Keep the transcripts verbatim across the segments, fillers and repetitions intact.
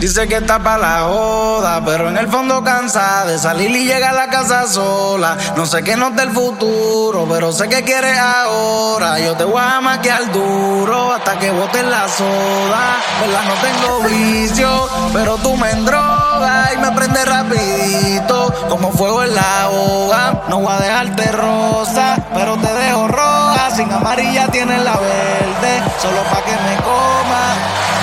Dice que está pa' la joda, pero en el fondo cansada de salir y llegar a la casa sola. No sé qué nos da el futuro, pero sé que quieres ahora. Yo te voy a maquiar duro hasta que botes la soda. Verdad, no tengo vicio, pero tú me endrogas y me prendes rapidito, como fuego en la hoga. No voy a dejarte rosa, pero te dejo roja. Sin amarilla tienes la verde, solo pa' que me coma.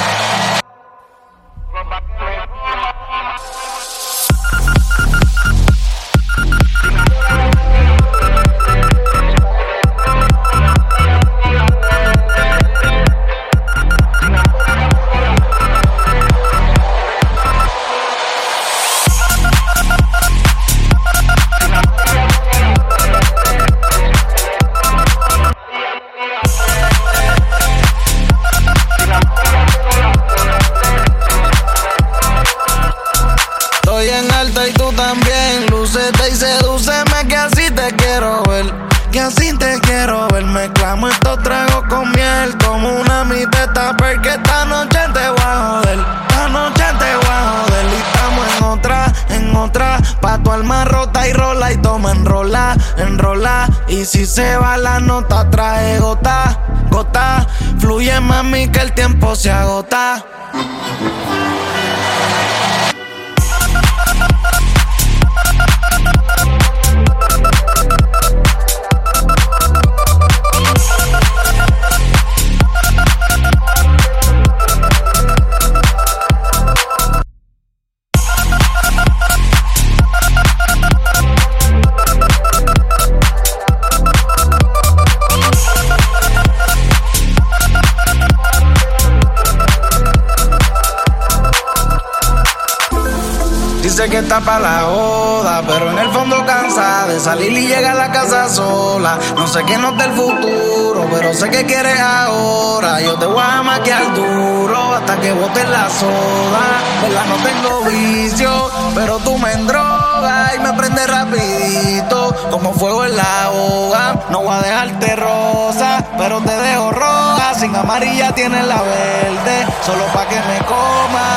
Y tú también, lúcete y sedúceme, que así te quiero ver, que así te quiero ver. Mezclamos estos tragos con miel, como una mitad, porque esta noche te voy a joder, esta noche te voy a joder. Y estamos en otra, en otra, pa' tu alma rota y rola, y toma enrola, enrola. Y si se va la nota, trae gota, gota. Fluye, mami, que el tiempo se agota. Dice que está pa' la joda, pero en el fondo cansada de salir y llegar a la casa sola. No sé qué nos da el futuro, pero sé que quieres ahora. Yo te voy a maquiar duro hasta que botes la soda. Verdad, no tengo vicio, pero tú me endrogas y me prendes rapidito, como fuego en la hoga. No voy a dejarte rosa, pero te dejo roja. Sin amarilla tienes la verde, solo pa' que me coma.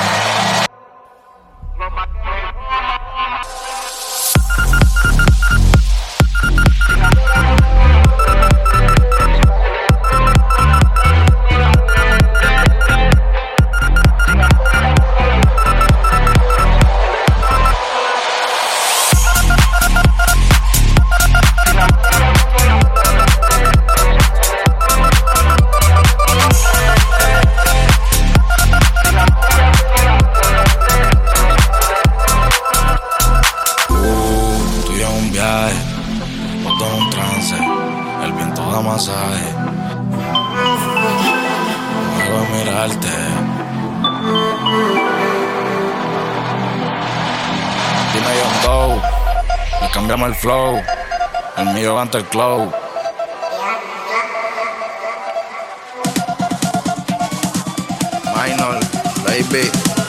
Todo un trance, el viento da masaje. Luego de mirarte, dime Young Go, le cambiamos el flow, el mío ante el club. Minor, baby.